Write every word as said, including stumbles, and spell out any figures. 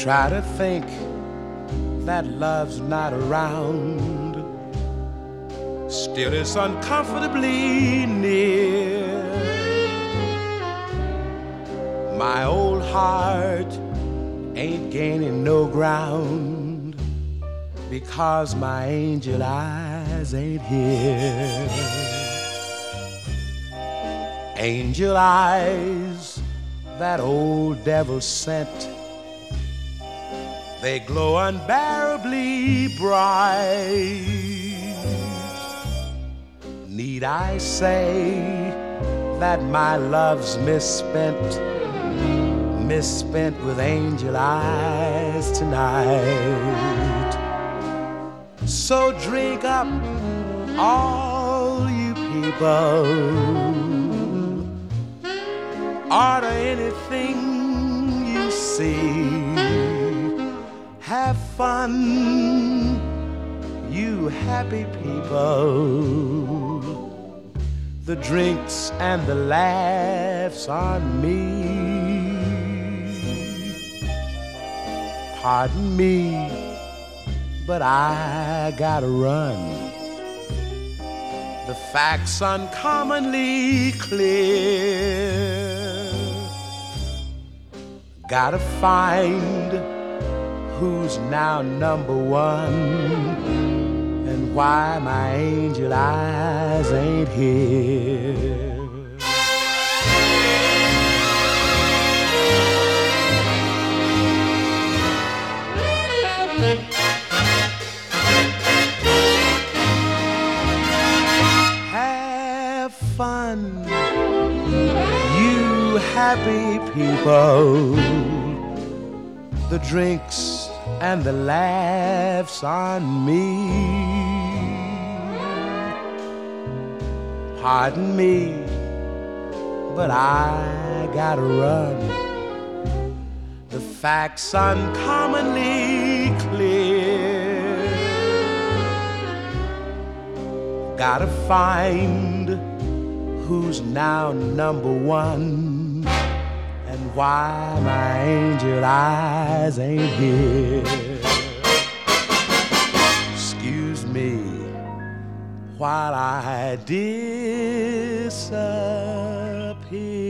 try to think that love's not around, still it's uncomfortably near. My old heart ain't gaining no ground because my angel eyes ain't here. Angel eyes that old devil sent, they glow unbearably bright. Need I say that my love's misspent, misspent with angel eyes tonight? So drink up, all you people, order anything you see. Have fun, you happy people. The drinks and the laughs on me. Pardon me, but I gotta run. The facts uncommonly clear. Gotta find who's now number one, and why my angel eyes ain't here. Have fun, you happy people. The drinks and the laughs on me. Pardon me, but I gotta run. The facts uncommonly clear. Gotta find who's now number one, and why my angel eyes ain't here. Excuse me while I disappear.